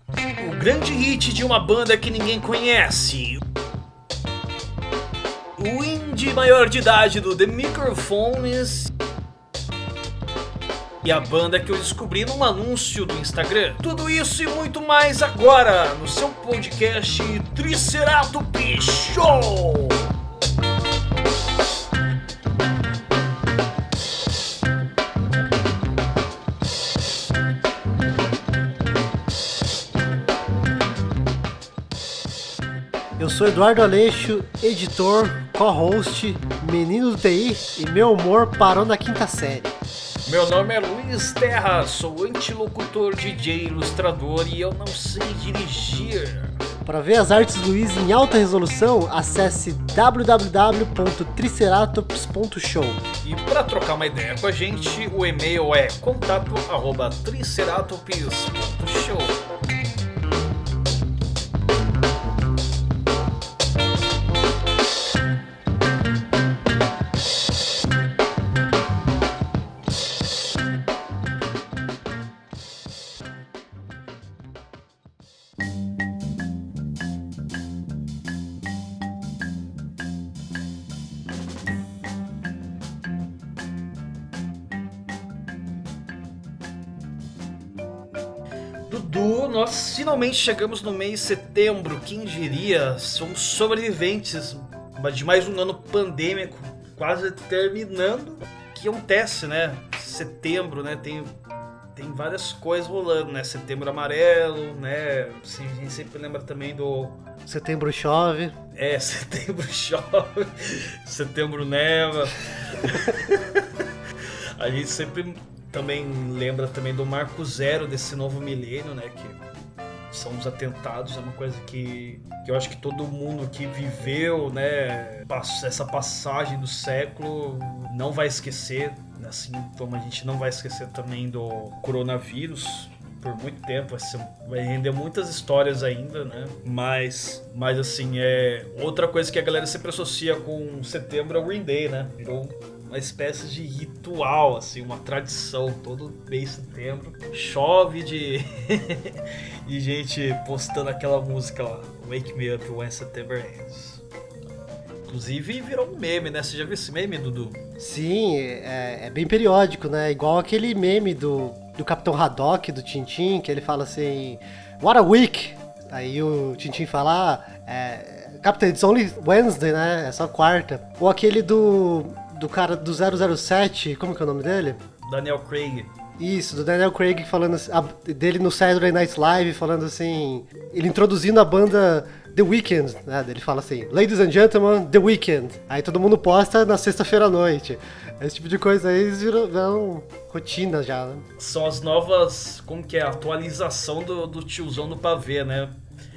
O grande hit de uma banda que ninguém conhece. O indie maior de idade do The Microphones. E a banda que eu descobri num anúncio do Instagram. Tudo isso e muito mais agora no seu podcast Triceratops Show! Eu sou Eduardo Aleixo, editor, co-host, menino do TI e meu humor parou na quinta série. Meu nome é Luiz Terra, sou antilocutor, DJ, ilustrador e eu não sei dirigir. Para ver as artes do Luiz em alta resolução, acesse www.triceratops.show. E para trocar uma ideia com a gente, o e-mail é contato@triceratops.show. Dudu, nós finalmente chegamos no mês de setembro, quem diria? Somos sobreviventes de mais um ano pandêmico, quase terminando. O que acontece, né? Setembro, né? Tem várias coisas rolando, né? Setembro amarelo, né? Assim, a gente sempre lembra também do... Setembro chove. Setembro chove, setembro neva. A gente sempre... também lembra também do marco zero desse novo milênio, né? Que são os atentados, é uma coisa que eu acho que todo mundo que viveu, né, essa passagem do século não vai esquecer, assim como a gente não vai esquecer também do coronavírus. Por muito tempo, vai render muitas histórias ainda, né? Mas assim, outra coisa que a galera sempre associa com setembro é o Green Day, né? Virou uma espécie de ritual, assim, uma tradição. Todo mês de setembro chove de gente postando aquela música lá, Wake Me Up When September Ends. Inclusive virou um meme, né? Você já viu esse meme, Dudu? Sim, é bem periódico, né? Igual aquele meme do Capitão Haddock, do Tintin, que ele fala assim, What a week! Aí o Tintin fala, Captain, it's only Wednesday, né? É só quarta. Ou aquele do cara do 007, como que é o nome dele? Daniel Craig. Isso, do Daniel Craig falando assim, dele no Saturday Night Live, falando assim, ele introduzindo a banda The Weeknd, né? Ele fala assim, Ladies and Gentlemen, The Weeknd. Aí todo mundo posta na sexta-feira à noite. Esse tipo de coisa aí viram rotina já, né? São as novas, como que é, atualização do tiozão do pavê, né?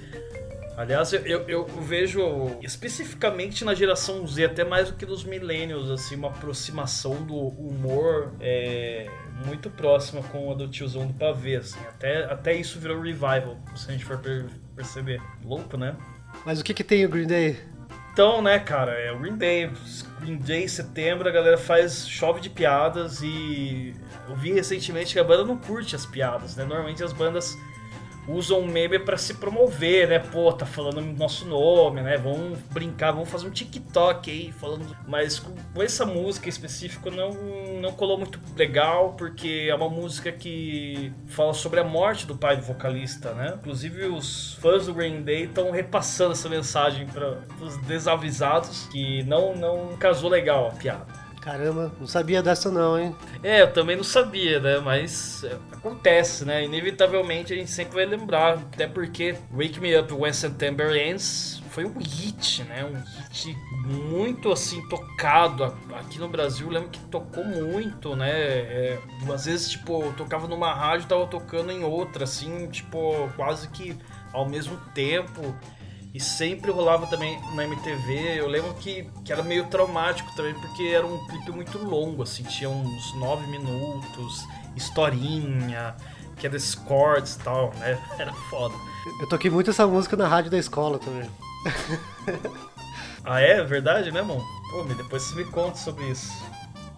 Aliás, eu vejo especificamente na geração Z, até mais do que dos millennials, assim, uma aproximação do humor muito próxima com a do tiozão do pavê, assim. Até isso virou revival, se a gente for perceber. Louco, né? Mas o que tem o Green Day? Então, né, cara, é o Green Day. Green Day, setembro, a galera chove de piadas e eu vi recentemente que a banda não curte as piadas, né? Normalmente as bandas usam o meme pra se promover, né? Pô, tá falando o nosso nome, né? Vamos brincar, vamos fazer um TikTok aí falando. Mas com essa música em específico não colou muito legal, porque é uma música que fala sobre a morte do pai do vocalista, né? Inclusive os fãs do Green Day estão repassando essa mensagem para os desavisados que não casou legal a piada. Caramba, não sabia dessa não, hein? Eu também não sabia, né? Mas acontece, né? Inevitavelmente a gente sempre vai lembrar. Até porque Wake Me Up When September Ends foi um hit, né? Um hit muito, assim, tocado. Aqui no Brasil, eu lembro que tocou muito, né? Às vezes, tipo, eu tocava numa rádio e tava tocando em outra, assim, tipo, quase que ao mesmo tempo. E sempre rolava também na MTV. Eu lembro que era meio traumático também, porque era um clipe muito longo, assim, tinha uns 9 minutos, historinha, que era chords e tal, né? Era foda. Eu toquei muito essa música na rádio da escola também. Ah, é? Verdade, né, irmão? Pô, depois você me conta sobre isso.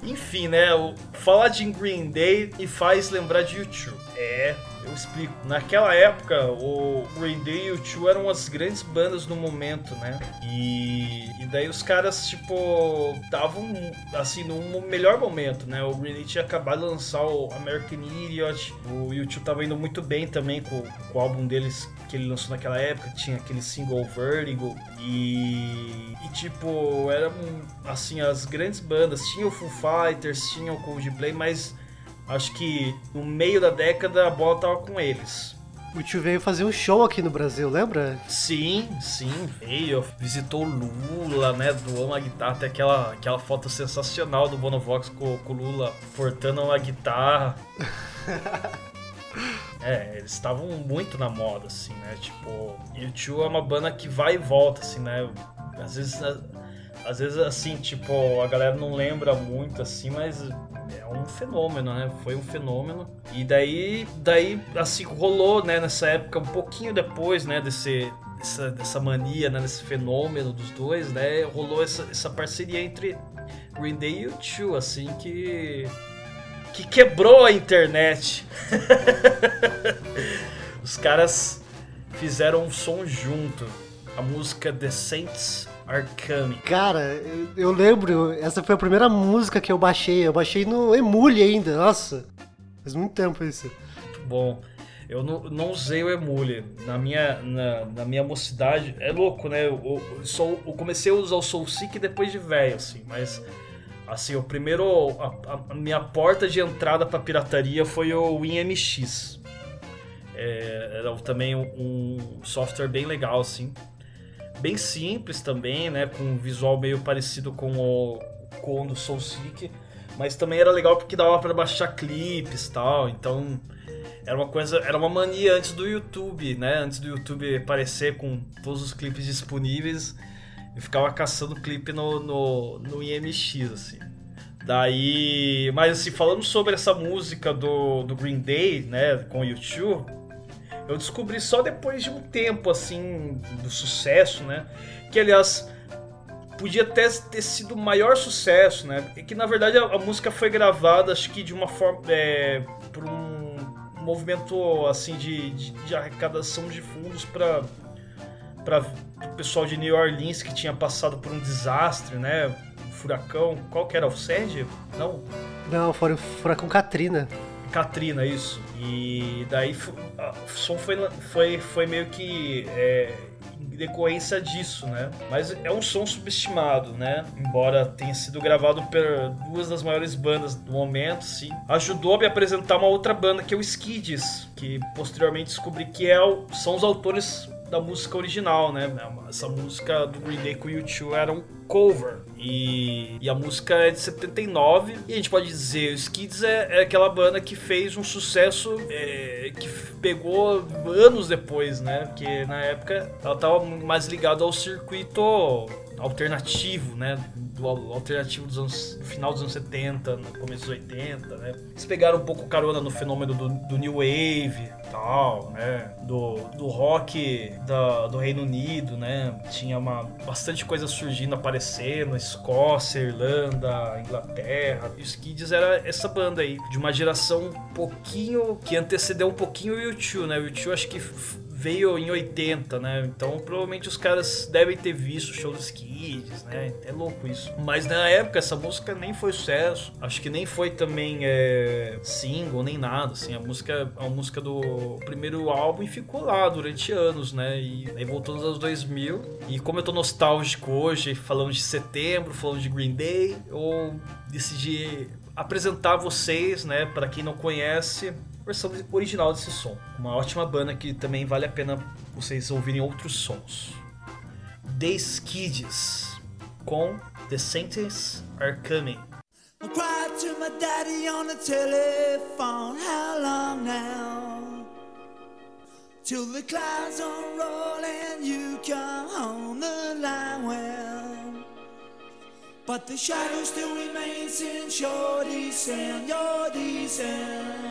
Enfim, né? Falar de Green Day e faz lembrar de U2. Eu explico. Naquela época, o Green Day e o U2 eram as grandes bandas do momento, né? E daí os caras, tipo, estavam, assim, no melhor momento, né? O Green Day tinha acabado de lançar o American Idiot. O U2 tava indo muito bem também com o álbum deles que ele lançou naquela época. Tinha aquele single Vertigo. E tipo, eram, assim, as grandes bandas. Tinha o Foo Fighters, tinha o Coldplay, mas acho que no meio da década a bola tava com eles. O tio veio fazer um show aqui no Brasil, lembra? Sim, veio. Visitou o Lula, né? Doou uma guitarra. Até aquela foto sensacional do Bonovox com o Lula portando uma guitarra. Eles estavam muito na moda, assim, né? Tipo, U2 é uma banda que vai e volta, assim, né? Às vezes, assim, tipo, a galera não lembra muito, assim, mas é um fenômeno, né? Foi um fenômeno. E daí assim, rolou, né, nessa época, um pouquinho depois, né, dessa mania, né, desse fenômeno dos dois, né? Rolou essa parceria entre Green Day e U2, assim, que quebrou a internet. Os caras fizeram um som junto. A música The Saints Are Coming. Cara, eu lembro, essa foi a primeira música que eu baixei. Eu baixei no Emule ainda, nossa. Faz muito tempo isso. Muito bom. Eu não usei o Emule. Na minha mocidade, é louco, né? Eu comecei a usar o SoulSeek depois de velho, assim, mas... Assim, o primeiro... A minha porta de entrada pra pirataria foi o WinMX. Era também um software bem legal, assim. Bem simples também, né? Com um visual meio parecido com o do SoulSeek. Mas também era legal porque dava pra baixar clipes e tal. Então, era uma mania antes do YouTube, né? Antes do YouTube aparecer com todos os clipes disponíveis... Eu ficava caçando clipe no IMX, assim. Daí... Mas, assim, falando sobre essa música do Green Day, né, com o U2, eu descobri só depois de um tempo, assim, do sucesso, né? Que, aliás, podia até ter sido o maior sucesso, né? E que, na verdade, a música foi gravada, acho que de uma forma... por um movimento, assim, de arrecadação de fundos para o pessoal de New Orleans que tinha passado por um desastre, né? Um furacão. Qual que era? O Sandy? Não, foi o furacão Katrina. Katrina, isso. E daí o som foi meio que em decorrência disso, né? Mas é um som subestimado, né? Embora tenha sido gravado por duas das maiores bandas do momento, sim. Ajudou a me apresentar uma outra banda que é o Skids, que posteriormente descobri que são os autores da música original, né? Essa música do Green Day com o U2 era um cover. E a música é de 79. E a gente pode dizer, o Skids é aquela banda que fez um sucesso que pegou anos depois, né? Porque na época ela estava mais ligada ao circuito alternativo, né? Do alternativo do final dos anos 70, no começo dos 80, né? Eles pegaram um pouco carona no fenômeno do New Wave e tal, né? Do rock do Reino Unido, né? Tinha bastante coisa surgindo, aparecendo, Escócia, Irlanda, Inglaterra. E os Skids era essa banda aí, de uma geração um pouquinho, que antecedeu um pouquinho o U2, né? O U2 acho que veio em 80, né? Então provavelmente os caras devem ter visto o show dos Skids, né? É louco isso. Mas na época essa música nem foi sucesso. Acho que nem foi também single, nem nada, assim. A música é uma música do primeiro álbum e ficou lá durante anos, né? E aí voltou nos anos 2000. E como eu tô nostálgico hoje, falando de Setembro, falando de Green Day, eu decidi apresentar a vocês, né? Para quem não conhece, a versão original desse som. Uma ótima banda que também vale a pena vocês ouvirem outros sons. The Skids com The Saints Are Coming. I cried to my daddy on the telephone. How long now? Till the clouds unroll and you come on the line. Well, but the shadow still remains in your descent, your descent.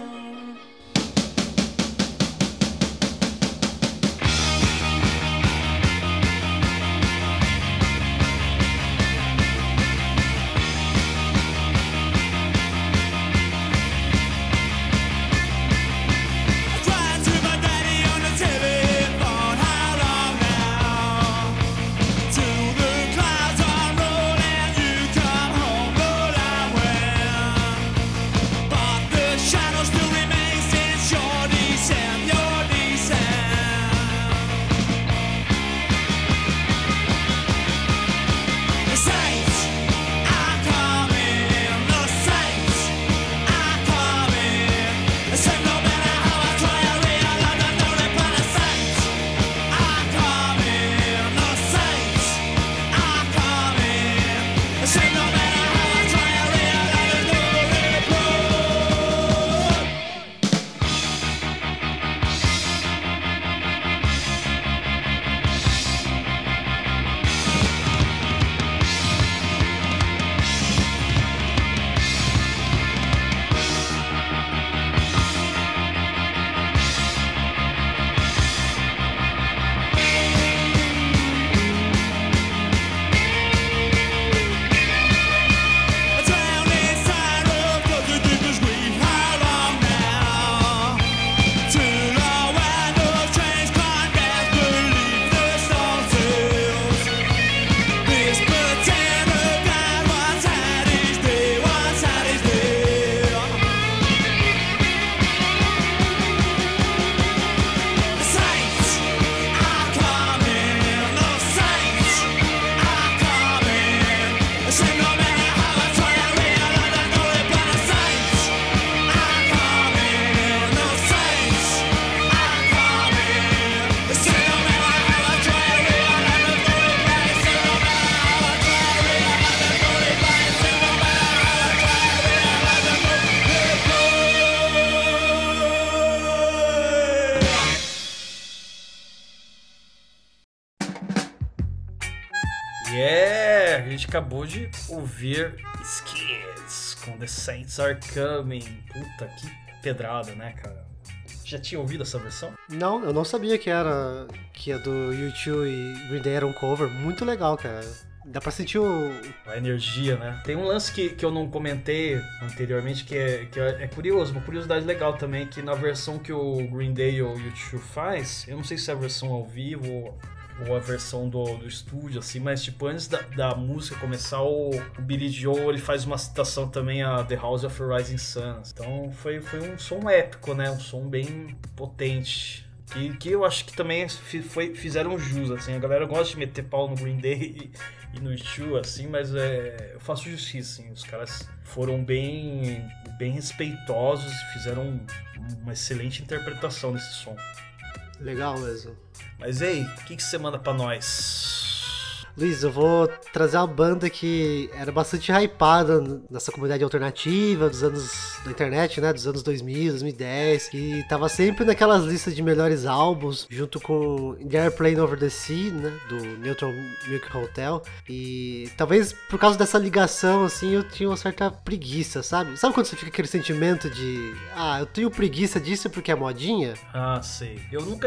A gente acabou de ouvir Skids com The Saints Are Coming. Puta, que pedrada, né, cara? Já tinha ouvido essa versão? Não, eu não sabia que a do U2 e Green Day era um cover. Muito legal, cara. Dá pra sentir a energia, né? Tem um lance que eu não comentei anteriormente que é curioso, uma curiosidade legal também, que na versão que o Green Day ou o U2 faz, eu não sei se é a versão ao vivo ou a versão do estúdio, assim, mas tipo, antes da música começar, o Billy Joel, ele faz uma citação também a The House of the Rising Sun. Então foi um som épico, né? Um som bem potente. Que eu acho que também fizeram jus, assim. A galera gosta de meter pau no Green Day e no U2, assim, mas eu faço justiça, assim. Os caras foram bem respeitosos e fizeram uma excelente interpretação desse som. Legal mesmo. Mas ei, o que você manda pra nós? Luiz, eu vou trazer uma banda que era bastante hypada nessa comunidade alternativa dos anos da internet, né? Dos anos 2000, 2010, que tava sempre naquelas listas de melhores álbuns, junto com The Airplane Over the Sea, né? Do Neutral Milk Hotel. E talvez por causa dessa ligação, assim, eu tinha uma certa preguiça, sabe? Sabe quando você fica aquele sentimento de eu tenho preguiça disso porque é modinha? Ah, sei. Eu nunca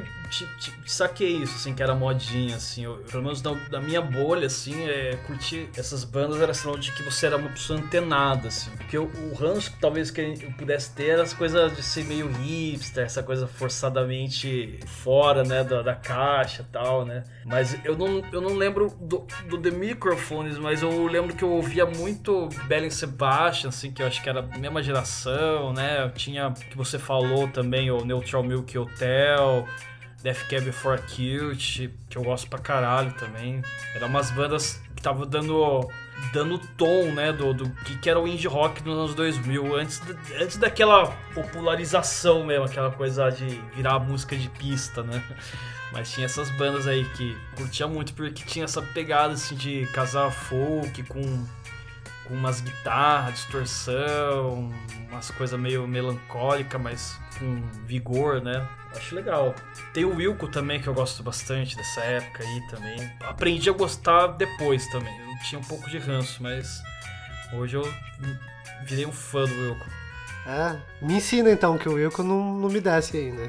saquei isso, assim, que era modinha, assim. Pelo menos da minha bolha, assim, curtir essas bandas era sinal de que você era uma pessoa antenada, assim. Porque o ranço, talvez, que eu pudesse ter era as coisas de ser meio hipster, essa coisa forçadamente fora, né, da caixa e tal, né. Mas eu não lembro do The Microphones, mas eu lembro que eu ouvia muito Belle and Sebastian, assim, que eu acho que era a mesma geração, né. Eu tinha, que você falou também, o Neutral Milk Hotel, Death Cab for Cutie, que eu gosto pra caralho também. Eram umas bandas que estavam dando tom, né, do que era o indie rock nos anos 2000, antes daquela popularização mesmo, aquela coisa de virar música de pista, né. Mas tinha essas bandas aí que curtia muito, porque tinha essa pegada assim de casar folk com umas guitarras, distorção, umas coisas meio melancólica, mas com vigor, né? Acho legal. Tem o Wilco também, que eu gosto bastante dessa época aí também. Aprendi a gostar depois também. Eu tinha um pouco de ranço, mas hoje eu virei um fã do Wilco. Me ensina então, que o Wilco não me desce ainda.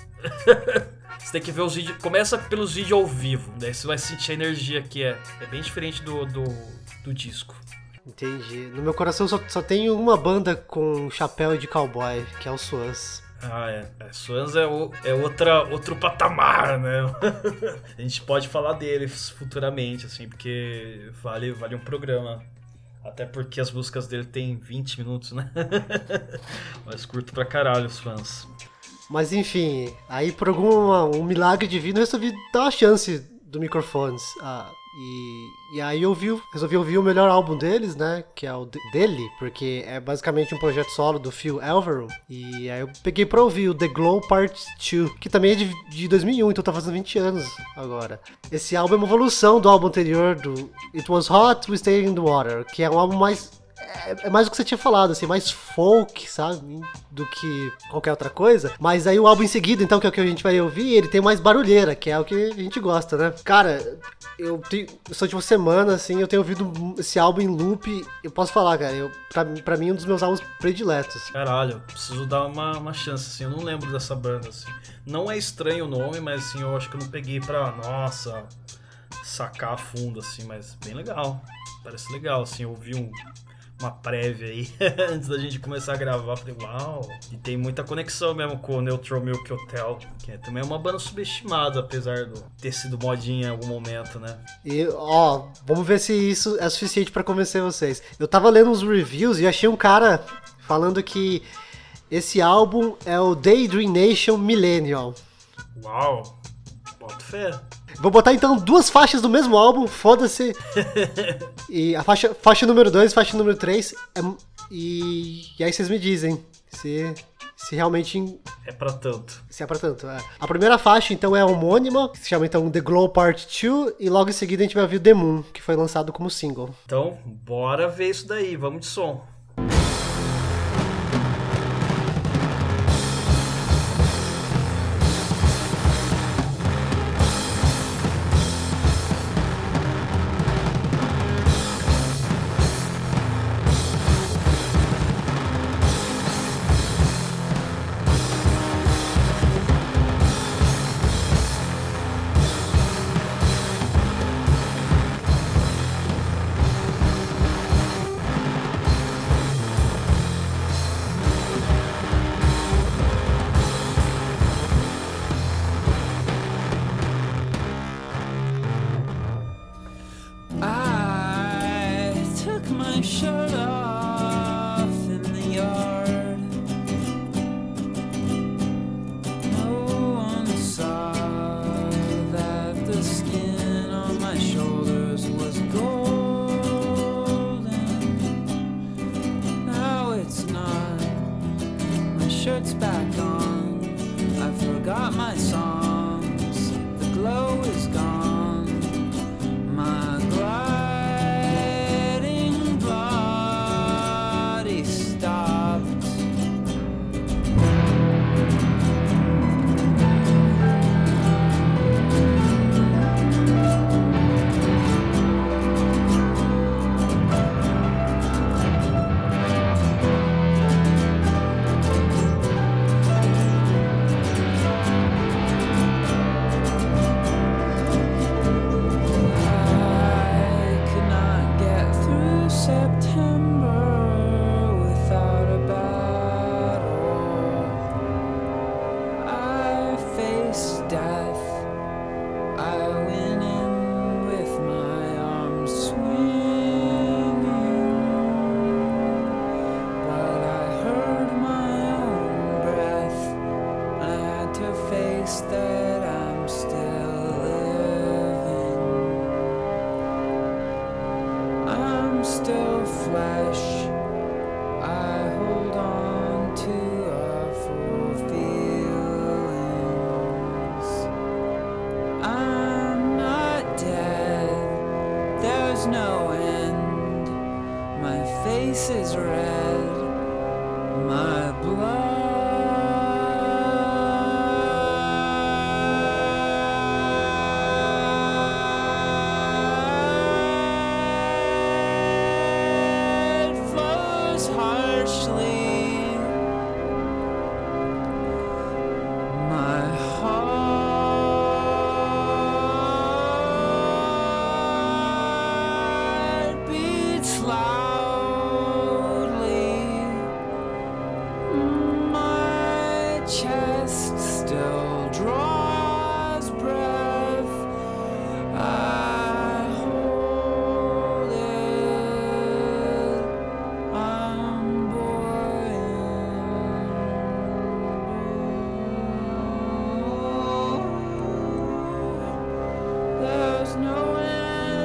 Você tem que ver os vídeos. Começa pelos vídeos ao vivo, daí você vai sentir a energia que é bem diferente do disco. Entendi. No meu coração só tem uma banda com chapéu de cowboy, que é o Swans. Swans é outro patamar, né? A gente pode falar deles futuramente, assim, porque vale um programa. Até porque as músicas dele tem 20 minutos, né? Mas curto pra caralho os fãs. Mas enfim, aí por um milagre divino eu resolvi dar uma chance do Microphones. E aí eu resolvi ouvir o melhor álbum deles, né? Que é o dele, porque é basicamente um projeto solo do Phil Elverum. E aí eu peguei pra ouvir o The Glow Part 2, que também é de 2001, então tá fazendo 20 anos agora. Esse álbum é uma evolução do álbum anterior, do It Was Hot, We Stayed in the Water, que é um álbum mais... É mais o que você tinha falado, assim, mais folk, sabe? Do que qualquer outra coisa. Mas aí o álbum em seguida, então, que é o que a gente vai ouvir, ele tem mais barulheira, que é o que a gente gosta, né? Cara, eu só de uma semana, assim, eu tenho ouvido esse álbum em loop. Eu posso falar, cara, pra mim é um dos meus álbuns prediletos. Caralho, eu preciso dar uma chance, assim, eu não lembro dessa banda, assim. Não é estranho o nome, mas, assim, eu acho que eu não peguei pra, nossa, sacar a fundo, assim, mas bem legal. Parece legal, assim, eu ouvi uma prévia aí, antes da gente começar a gravar, falei, uau! E tem muita conexão mesmo com o Neutral Milk Hotel, que também é uma banda subestimada, apesar de ter sido modinha em algum momento, né? E, vamos ver se isso é suficiente pra convencer vocês. Eu tava lendo uns reviews e achei um cara falando que esse álbum é o Daydream Nation Millennial. Uau! Boto fé! Vou botar então 2 faixas do mesmo álbum, foda-se. E a faixa número 2, faixa número 3. E aí vocês me dizem se realmente... É pra tanto. Se é pra tanto, é. A primeira faixa então é homônima, que se chama então The Glow Part 2. E logo em seguida a gente vai ouvir The Moon, que foi lançado como single. Então, bora ver isso daí, vamos de som. trust that I'm still living. I'm still flesh. I hold on to awful feelings. I'm not dead. There's no end. My face is red. My blood flows harshly. My heart beats loudly. My chest still draws breath. I hold it. I'm buoyant. There's no end.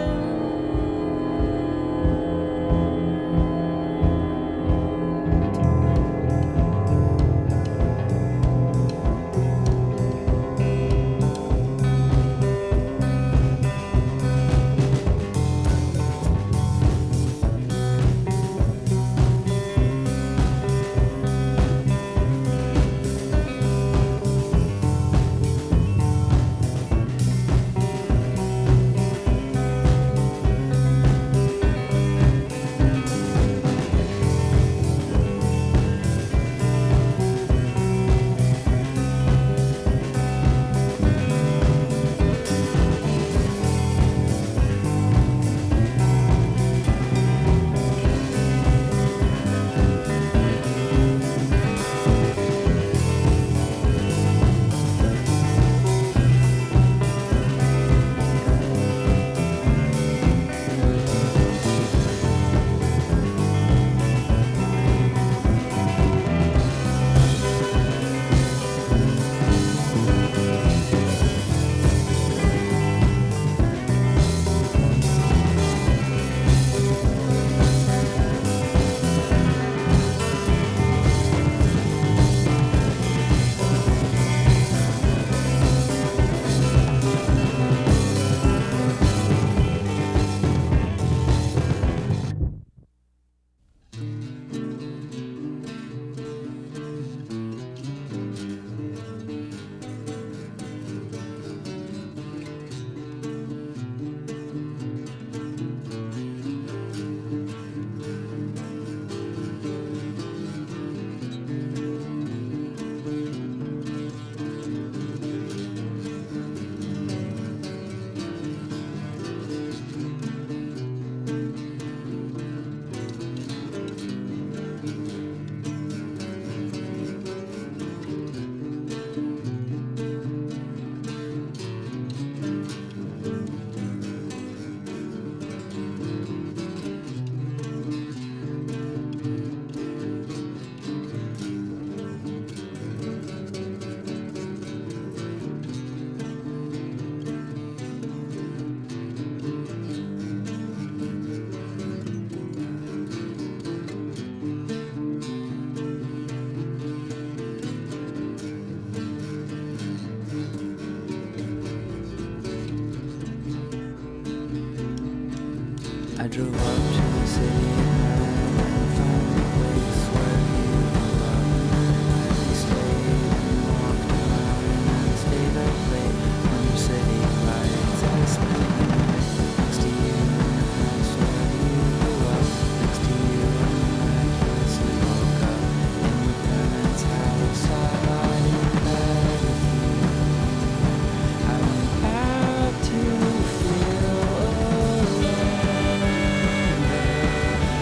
I drove up to the city and found a place where you grew up. We stayed and walked around and stayed up late under city lights. I spent the night next to you in the house where you grew up. Next to you on the mattress we woke up in your parents' house. I lied in bed with you. I went out to feel alone.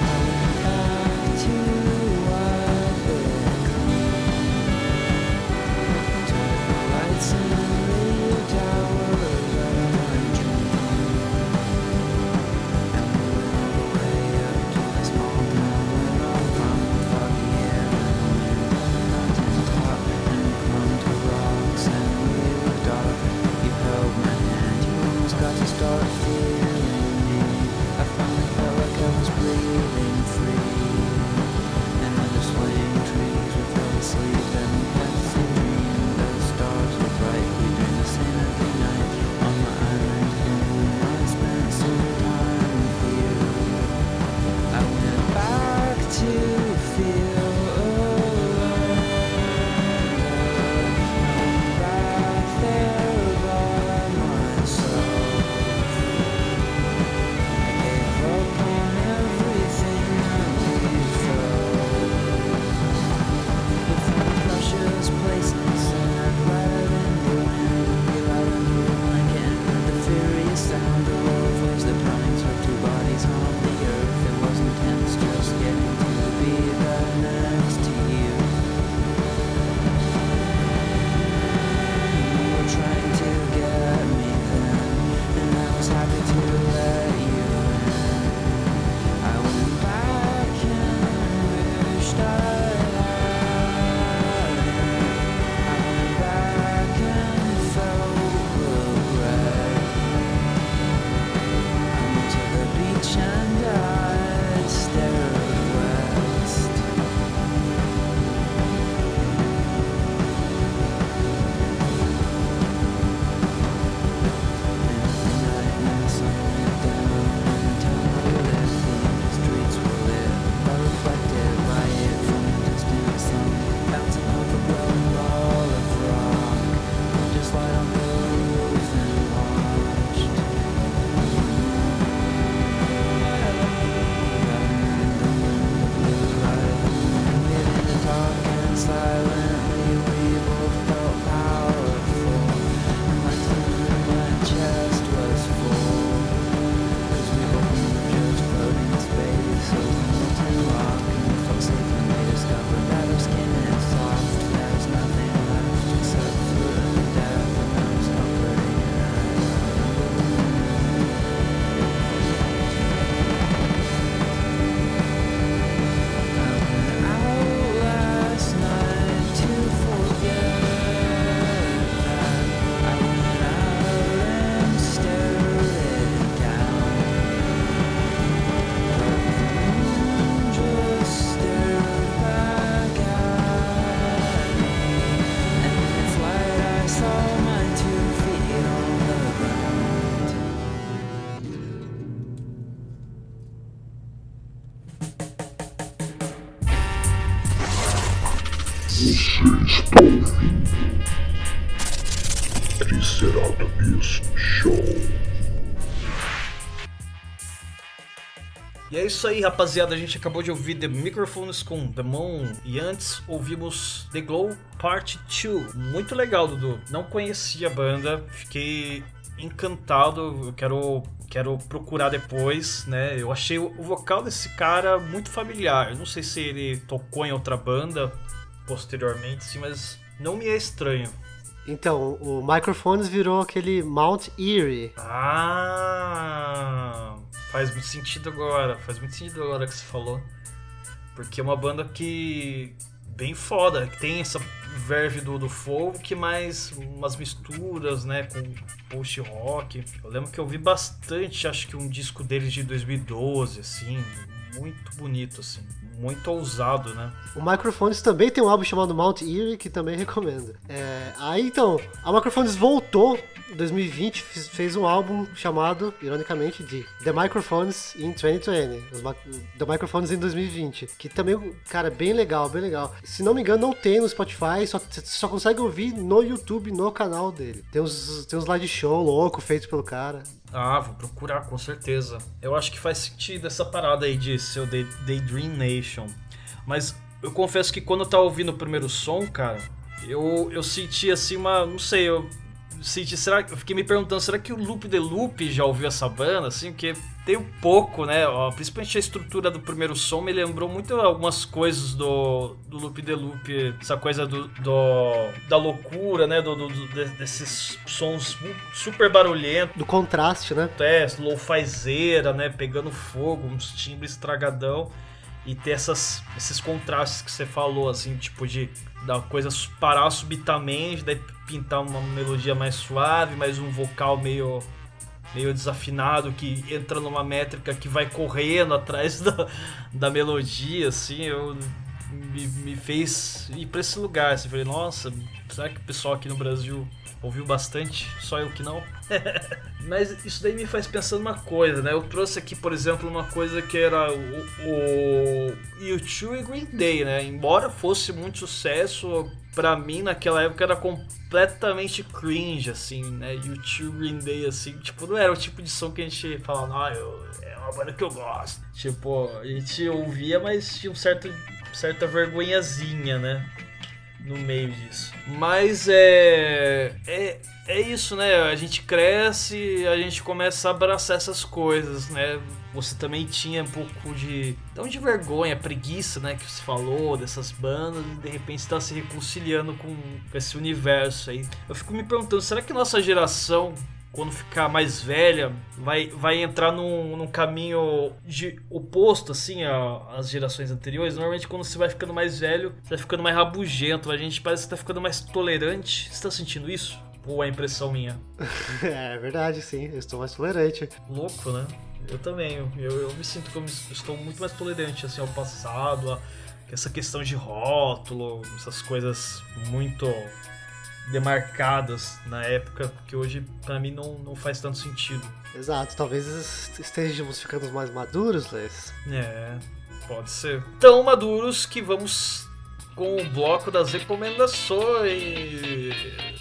será The Beast Show. E é isso aí, rapaziada. A gente acabou de ouvir The Microphones com The Moon. E antes ouvimos The Glow Part 2. Muito legal, Dudu. Não conhecia a banda. Fiquei encantado. Eu quero procurar depois, né? Eu achei o vocal desse cara muito familiar. Eu não sei se ele tocou em outra banda posteriormente, sim, mas não me é estranho. Então, o Microphones virou aquele Mount Eerie. Ah, faz muito sentido agora que você falou. Porque é uma banda que bem foda, que tem essa verve do folk, mas umas misturas, né, com post-rock. Eu lembro que eu vi bastante, acho que um disco deles de 2012, assim, muito bonito, assim. Muito ousado, né? O Microphones também tem um álbum chamado Mount Eerie, que também recomendo. Aí então, a Microphones voltou em 2020, fez um álbum chamado, ironicamente, de The Microphones in 2020. The Microphones em 2020. Que também, cara, bem legal, bem legal. Se não me engano, não tem no Spotify, você só consegue ouvir no YouTube, no canal dele. Tem uns live show louco feito pelo cara. Ah, vou procurar, com certeza. Eu acho que faz sentido essa parada aí de ser o Daydream Nation. Mas eu confesso que quando eu tava ouvindo o primeiro som, cara, eu senti assim não sei, eu fiquei me perguntando, será que o Loop the Loop já ouviu essa banda, assim? Porque tem um pouco, né? Principalmente a estrutura do primeiro som me lembrou muito algumas coisas do Loop the Loop, essa coisa da loucura, né? Desses sons super barulhentos. Do contraste, né? Lo-fizeira, né? Pegando fogo, uns timbres estragadão. E ter esses contrastes que você falou, assim, tipo da coisa parar subitamente, daí pintar uma melodia mais suave, mais um vocal meio desafinado que entra numa métrica que vai correndo atrás da melodia, assim, me fez ir pra esse lugar, assim, falei, nossa, será que o pessoal aqui no Brasil ouviu bastante? Só eu que não? Mas isso daí me faz pensar numa coisa, né? Eu trouxe aqui, por exemplo, uma coisa que era o U2 e Green Day, né? Embora fosse muito sucesso, pra mim naquela época era completamente cringe, assim, né? U2 e Green Day, assim, tipo, não era o tipo de som que a gente falava, é uma banda que eu gosto. Tipo, a gente ouvia, mas tinha certa vergonhazinha, né? No meio disso. Mas é isso, né? A gente cresce, a gente começa a abraçar essas coisas, né? Você também tinha um pouco de vergonha, preguiça, né? Que você falou dessas bandas e de repente você tá se reconciliando com esse universo aí. Eu fico me perguntando, será que nossa geração, quando ficar mais velha, vai entrar num caminho oposto, assim, às gerações anteriores? Normalmente, quando você vai ficando mais velho, você vai ficando mais rabugento, a gente parece que tá ficando mais tolerante. Você tá sentindo isso? Ou é impressão minha? É verdade, sim. Eu estou mais tolerante. Louco, né? Eu também. Eu me sinto que eu estou muito mais tolerante, assim, ao passado, essa questão de rótulo, essas coisas muito demarcadas na época, que hoje pra mim não faz tanto sentido. Exato, talvez estejamos ficando mais maduros, Les. Pode ser. Tão maduros que vamos com o bloco das recomendações.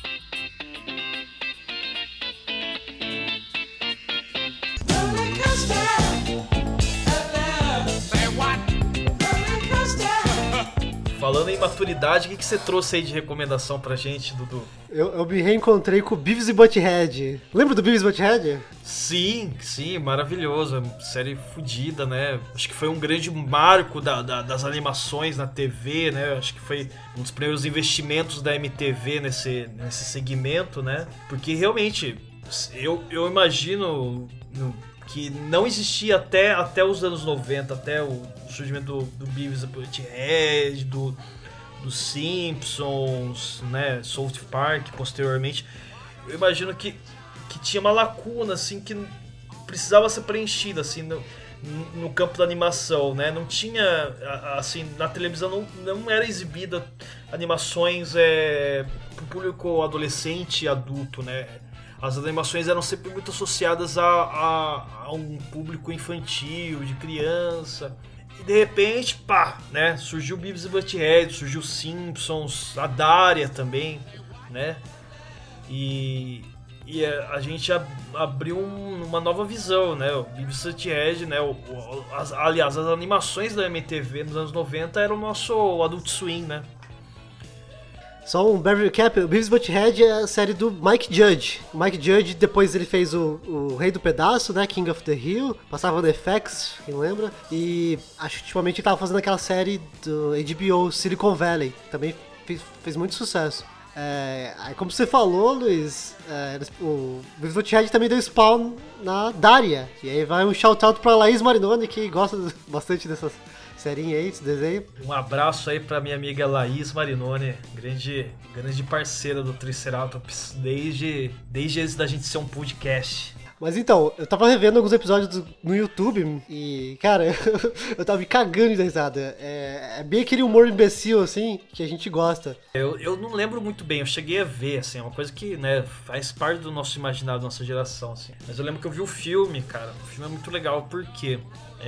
Falando em maturidade, o que você trouxe aí de recomendação pra gente, Dudu? Eu me reencontrei com o Beavis e Butthead. Lembra do Beavis e Butthead? Sim, maravilhoso. Série fodida, né? Acho que foi um grande marco das animações na TV, né? Acho que foi um dos primeiros investimentos da MTV nesse segmento, né? Porque realmente, eu imagino que não existia até os anos 90, até o surgimento do Beavis e Butthead, dos Simpsons, né, South Park posteriormente. Eu imagino que tinha uma lacuna, assim, que precisava ser preenchida, assim, no campo da animação, né? Não tinha, assim, na televisão não era exibida animações pro público adolescente e adulto, né? As animações eram sempre muito associadas a um público infantil, de criança. E de repente, pá, né? Surgiu Beavis e Butthead, surgiu Simpsons, a Daria também, né? E e a gente abriu uma nova visão, né? O Beavis e Butthead, né? Aliás, as animações da MTV nos anos 90 eram o nosso Adult Swim, né? Só um breve recap, o Beavis e Butthead é a série do Mike Judge. O Mike Judge, depois ele fez o Rei do Pedaço, né, King of the Hill, passava no FX, quem lembra? E acho que ultimamente ele tava fazendo aquela série do HBO, Silicon Valley, também fez muito sucesso. Aí como você falou, Luiz, o Beavis e Butthead também deu spawn na Daria. E aí vai um shout-out pra Laís Marinoni, que gosta bastante dessas serinha aí, esse desenho. Um abraço aí pra minha amiga Laís Marinoni, grande parceira do Triceratops, desde antes da gente ser um podcast. Mas então, eu tava revendo alguns episódios no YouTube e, cara, eu tava me cagando de risada. É bem aquele humor imbecil, assim, que a gente gosta. Eu não lembro muito bem, eu cheguei a ver, assim, é uma coisa que, né, faz parte do nosso imaginário, da nossa geração, assim. Mas eu lembro que eu vi o filme, cara, o filme é muito legal, porque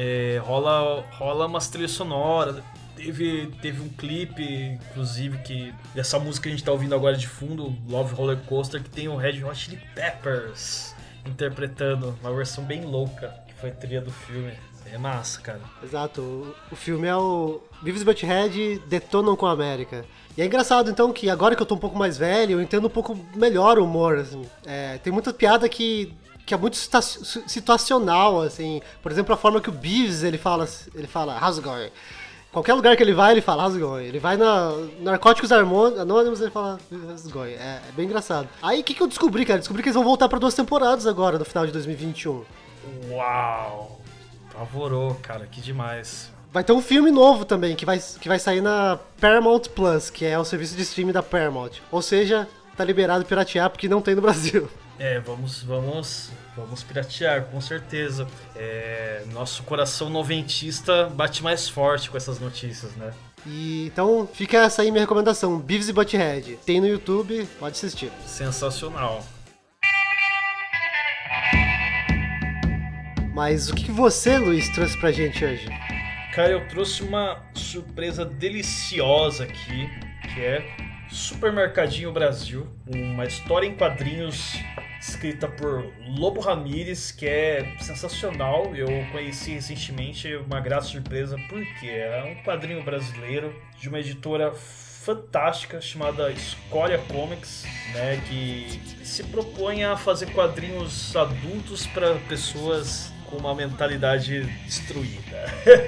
rola umas trilhas sonoras. Teve um clipe, inclusive, que essa música que a gente tá ouvindo agora de fundo, Love Roller Coaster, que tem o Red Hot Chili Peppers interpretando uma versão bem louca, que foi a trilha do filme. É massa, cara. Exato, o filme é o Beavis e Butthead Detonam com a América. E é engraçado, então, que agora que eu tô um pouco mais velho, eu entendo um pouco melhor o humor, assim. Tem muita piada que é muito situacional, assim. Por exemplo, a forma que o Beavis, ele fala how's it going? Qualquer lugar que ele vai, ele fala how's it going? Ele vai na Narcóticos Anônimos, ele fala how's it going? É bem engraçado. Aí, o que eu descobri, cara? Descobri que eles vão voltar pra 2 temporadas agora, no final de 2021. Uau! Apavorou, cara, que demais. Vai ter um filme novo também, que vai sair na Paramount Plus, que é o serviço de streaming da Paramount. Ou seja, tá liberado piratear, porque não tem no Brasil. Vamos piratear, com certeza. Nosso coração noventista bate mais forte com essas notícias, né? E então fica essa aí minha recomendação, Beavis e Butthead. Tem no YouTube, pode assistir. Sensacional. Mas o que você, Luiz, trouxe pra gente hoje? Cara, eu trouxe uma surpresa deliciosa aqui, que é Supermercadinho Brasil, uma história em quadrinhos escrita por Lobo Ramírez, que é sensacional. Eu conheci recentemente, uma grata surpresa, porque é um quadrinho brasileiro de uma editora fantástica chamada Escória Comics, né, que se propõe a fazer quadrinhos adultos para pessoas com uma mentalidade destruída.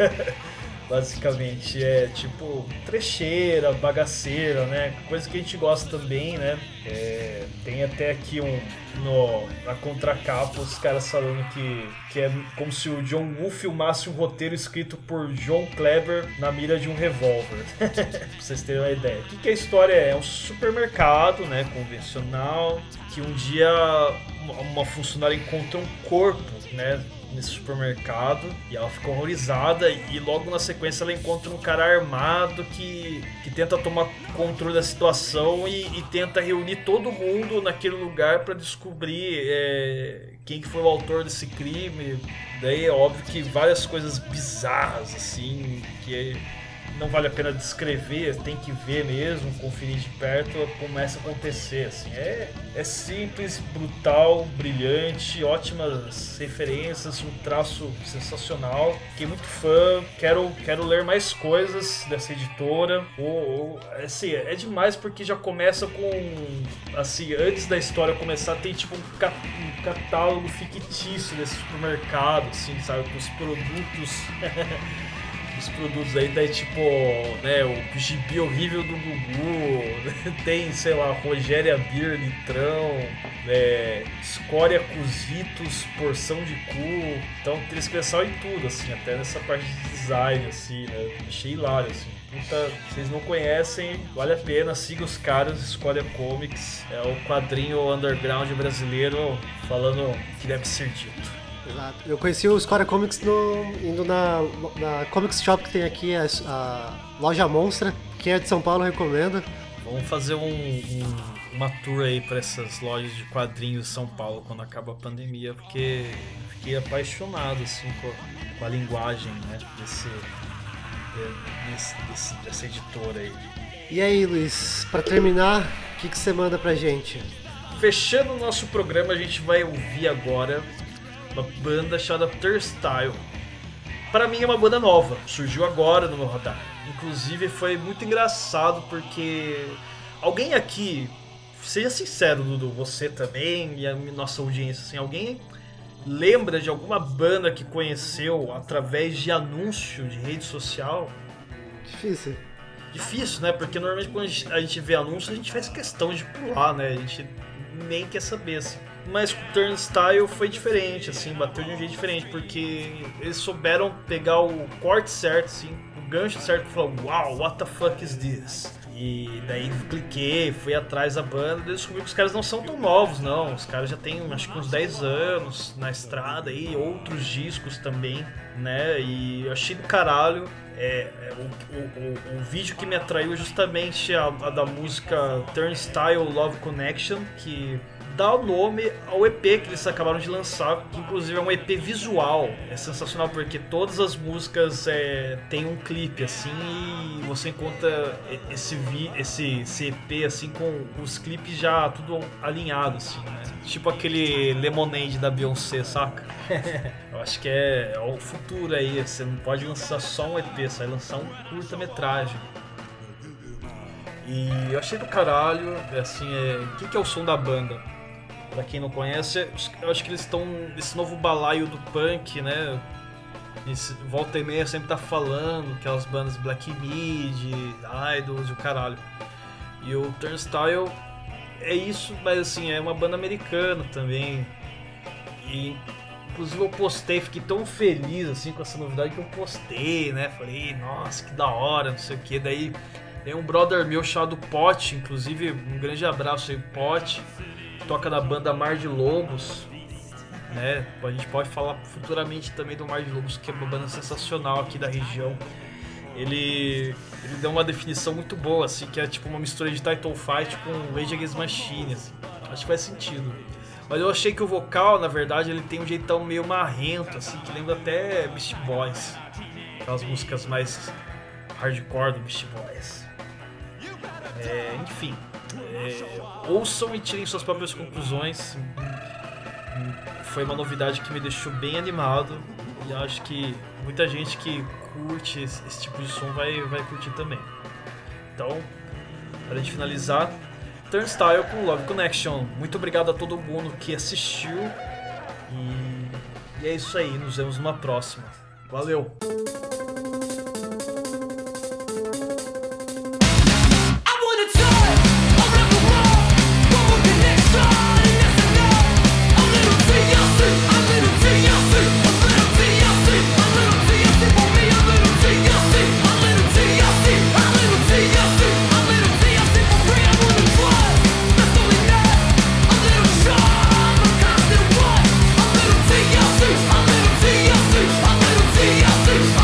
Basicamente é tipo trecheira, bagaceira, né? Coisa que a gente gosta também, né? Tem até aqui na contracapa os caras falando que é como se o John Woo filmasse um roteiro escrito por John Kleber na mira de um revólver. Pra vocês terem uma ideia. O que a história é? É um supermercado, né? Convencional, que um dia uma funcionária encontra um corpo, né? Nesse supermercado, e ela fica horrorizada, e logo na sequência ela encontra um cara armado que tenta tomar controle da situação e tenta reunir todo mundo naquele lugar para descobrir quem que foi o autor desse crime. Daí é óbvio que várias coisas bizarras assim, que não vale a pena descrever, tem que ver mesmo, conferir de perto, começa a acontecer, assim. É simples, brutal, brilhante, ótimas referências, um traço sensacional. Fiquei muito fã, quero ler mais coisas dessa editora. Assim, é demais porque já começa com, assim, antes da história começar, tem tipo um catálogo fictício desse supermercado, assim, sabe, com os produtos... Os produtos aí, daí tipo, né, o gibi horrível do Gugu, tem, sei lá, Rogéria Beer, litrão, escória cozitos, porção de cu. Então eles pensaram em tudo, assim, até nessa parte de design, assim, né, achei hilário, assim. Puta, vocês não conhecem, vale a pena, siga os caras, Escória Comics, é o quadrinho underground brasileiro falando que deve ser dito. Exato. Eu conheci o Escória Comics indo na Comics Shop que tem aqui, a loja Monstra. Quem é de São Paulo recomenda. Vamos fazer uma tour aí para essas lojas de quadrinhos de São Paulo quando acaba a pandemia, porque fiquei apaixonado assim, com a linguagem, né, dessa editora aí. E aí, Luiz, para terminar, o que você manda pra gente? fechando o nosso programa, a gente vai ouvir agora uma banda chamada Turnstile. Para mim é uma banda nova, surgiu agora no meu radar. Inclusive foi muito engraçado porque alguém aqui, seja sincero, Dudu, você também e a nossa audiência, assim, alguém lembra de alguma banda que conheceu através de anúncio de rede social? Difícil, né? Porque normalmente quando a gente vê anúncio, a gente faz questão de pular, né? A gente nem quer saber, assim. Mas com o Turnstile foi diferente, assim, bateu de um jeito diferente, porque eles souberam pegar o corte certo, assim, o gancho certo, e falar, wow, what the fuck is this? E daí cliquei, fui atrás da banda e descobri que os caras não são tão novos, não. Os caras já têm, acho que uns 10 anos na estrada aí, outros discos também, né? E eu achei do caralho. O vídeo que me atraiu é justamente a da música Turnstile Love Connection, que dá o nome ao EP que eles acabaram de lançar, que inclusive é um EP visual. É sensacional porque todas as músicas tem um clipe assim, e você encontra esse EP assim com os clipes já tudo alinhado assim, né? Tipo aquele Lemonade da Beyoncé, saca? Eu acho que é o futuro aí. Você não pode lançar só um EP, você vai lançar um curta-metragem. E eu achei do caralho, assim, o que é o som da banda? Pra quem não conhece, eu acho que eles estão nesse novo balaio do punk, né? Volta e meia sempre tá falando, aquelas bandas Black Mid, Idols e o caralho. E o Turnstile é isso, mas assim, é uma banda americana também. E inclusive eu postei, fiquei tão feliz assim com essa novidade que eu postei, né? Falei, nossa, que da hora, não sei o que. Daí tem um brother meu chamado Pote, inclusive um grande abraço aí, Pote, que toca na banda Mar de Lobos, né? A gente pode falar futuramente também do Mar de Lobos, que é uma banda sensacional aqui da região. Ele deu uma definição muito boa, assim, que é tipo uma mistura de Title Fight com Rage Against the Machine, assim. Acho que faz sentido. Mas eu achei que o vocal, na verdade, ele tem um jeitão meio marrento, assim, que lembra até Beastie Boys. Aquelas músicas mais hardcore do Beastie Boys. Enfim, ouçam e tirem suas próprias conclusões. Foi uma novidade que me deixou bem animado e acho que muita gente que curte esse tipo de som vai curtir também. Então, para de finalizar, Turnstile com Love Connection. Muito obrigado a todo mundo que assistiu e é isso aí, nos vemos numa próxima. Valeu! See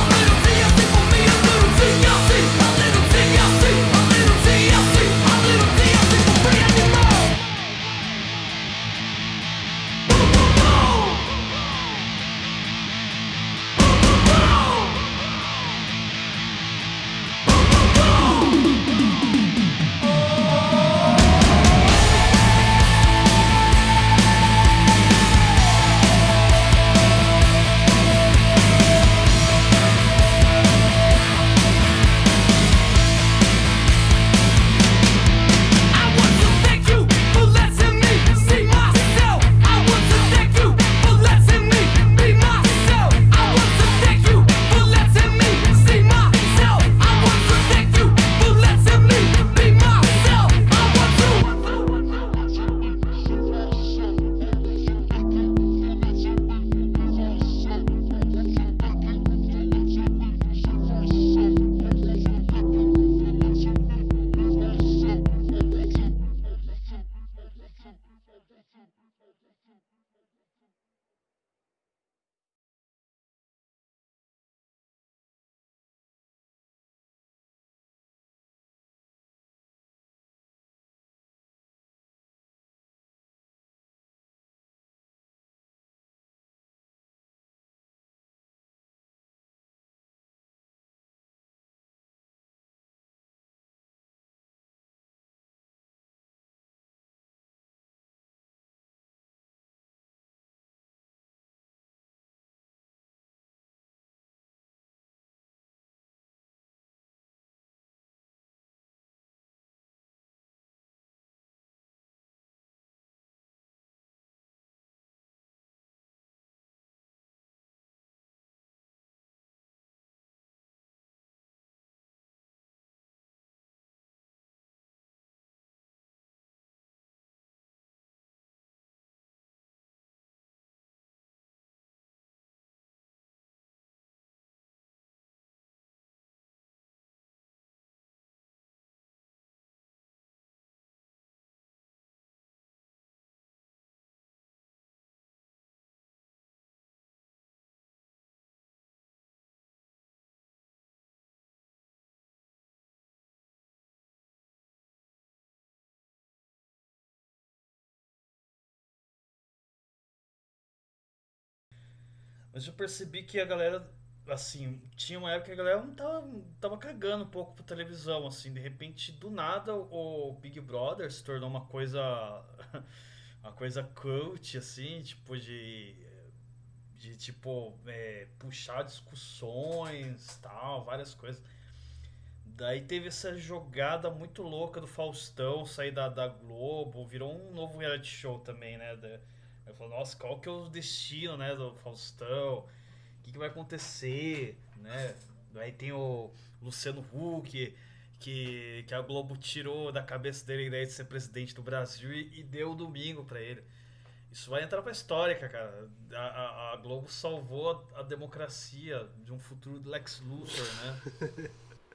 Mas eu percebi que a galera, assim, tinha uma época que a galera não tava cagando um pouco pra televisão, assim. De repente, do nada, o Big Brother se tornou uma coisa... uma coisa cult, assim, tipo, de tipo, puxar discussões, tal, várias coisas. Daí teve essa jogada muito louca do Faustão sair da Globo, virou um novo reality show também, né? Eu falo, nossa, qual que é o destino, né, do Faustão? O que vai acontecer, né? Daí tem o Luciano Huck, que a Globo tirou da cabeça dele a ideia de ser presidente do Brasil e deu o domingo pra ele. Isso vai entrar pra história, cara. A Globo salvou a democracia de um futuro do Lex Luthor, né?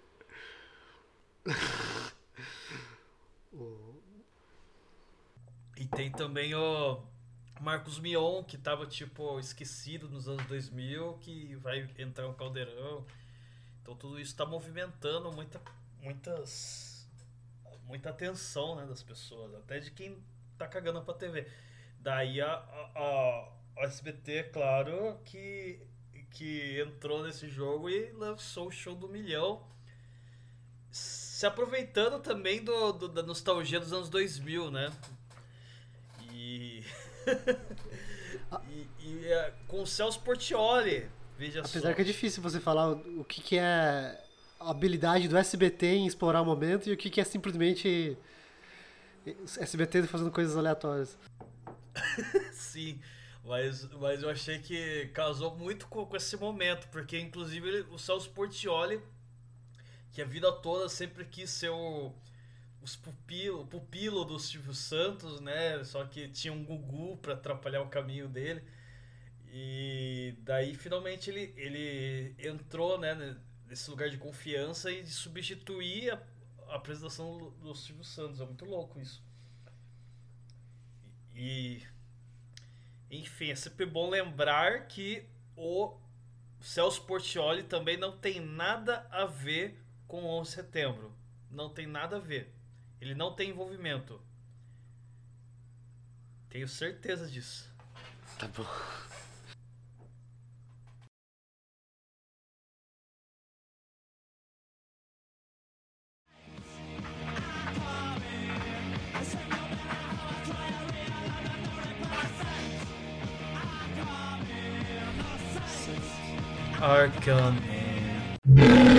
E tem também o Marcos Mion, que tava, tipo, esquecido nos anos 2000, que vai entrar no Caldeirão. Então tudo isso tá movimentando muita atenção, né, das pessoas, até de quem tá cagando pra TV. Daí a SBT, claro, que entrou nesse jogo e lançou o Show do Milhão, se aproveitando também da nostalgia dos anos 2000, né? E com o Celso Portiolli, veja só. Apesar que é difícil você falar o que é a habilidade do SBT em explorar o momento e o que é simplesmente SBT fazendo coisas aleatórias. Sim, mas eu achei que casou muito com esse momento, porque inclusive o Celso Portiolli, que a vida toda sempre quis ser o pupilo do Silvio Santos, né? Só que tinha um Gugu pra atrapalhar o caminho dele. E daí finalmente ele entrou, né, nesse lugar de confiança e de substituir a apresentação do Silvio Santos. É muito louco isso. E enfim, é sempre bom lembrar que o Celso Portiolli também não tem nada a ver com o 11 de setembro. Não tem nada a ver. Ele não tem envolvimento. Tenho certeza disso. Tá bom. Arkham.